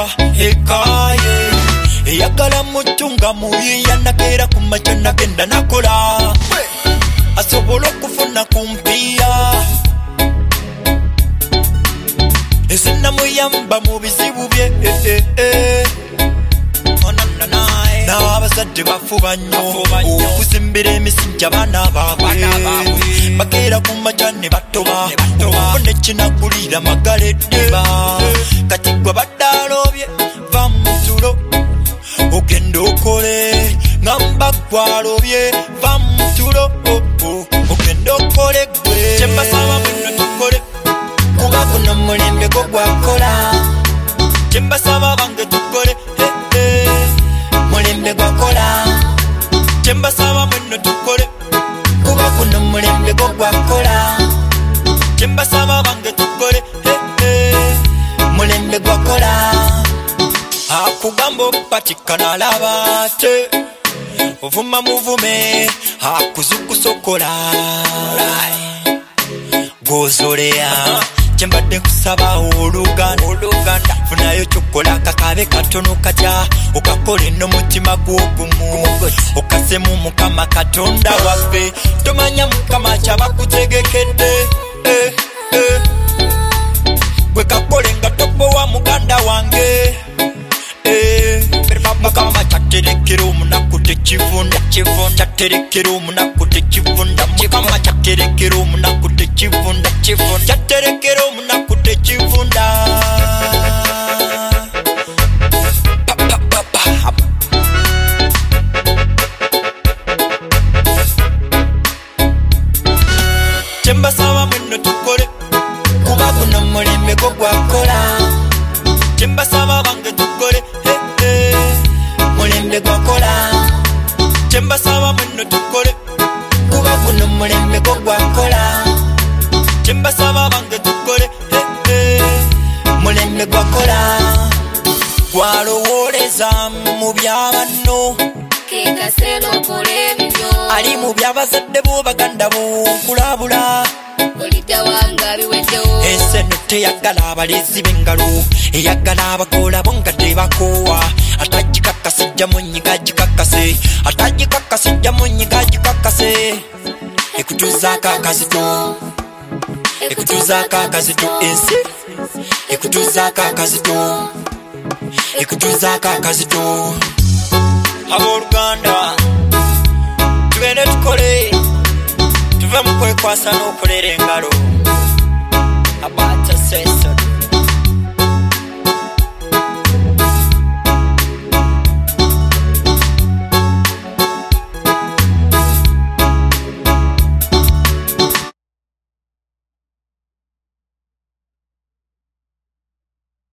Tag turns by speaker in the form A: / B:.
A: ekaye eyagala mutunga muyiya nakera ku macho nagenda nakola asobola okufuna kumpiya esinamuyamba mu bizibu bye n'abazadde bafuba nnyo okuzimbira emisinja abaana baabwe bakeera ku maca ne batoba okufuna ekinagulira magala eddiba kati gwe badde alobye va mu tulo ogenda okole ngamba gwalobye va mu tulo ogenda okole gwe kyembasaba muno tukole kuba guno mulembe gwo gwakola kyembasaba bange tukole mulembe gwakola kyembasaba muno tukole kuba guno mulembe gwo gwakola kyembasaba bange tukole mulembe gwakola akugamba opatikana labate ovuma muvume akuzukusokola gozolea kyembadde kusaba oluganda funayo kyokola kakabe katono katya okakola n'omutima gw'ogumu okasemu mukama katonda waffe tomanya mukama kyabakutegekedde gwe kakole nga tobowa muganda wange mukama kyaterekera omunaku tekivunda kyaterekera omunaku tekivunda mukama kyaterekera omunaku tekivunda kyaterekera omunaku tekivunda kyembasaba muno tukole kuba guno mulembe gwo gwakola kyembasaba bange tukole mulembe gwakola kyembasaba muno tukole kuba guno mulembe gwo gwakola kyembasaba bange tukole mulembe gwakola gwalowoleza mu byabano ali mu byabazadde bo baganda bo nkulabula enseno teyagala abalezi b'engalo eyagala abakola bo nga tebakoowa atagikakasijja munyiga gikakase atagikakasijja munyiga gikakase ekutuzaako akazito ekutuzaako akazito ensi ekutuzaako akazito ekutuzaako akazito abooluganda tugende tukole tuve mu kwekwasa n'okolera engalo abata seso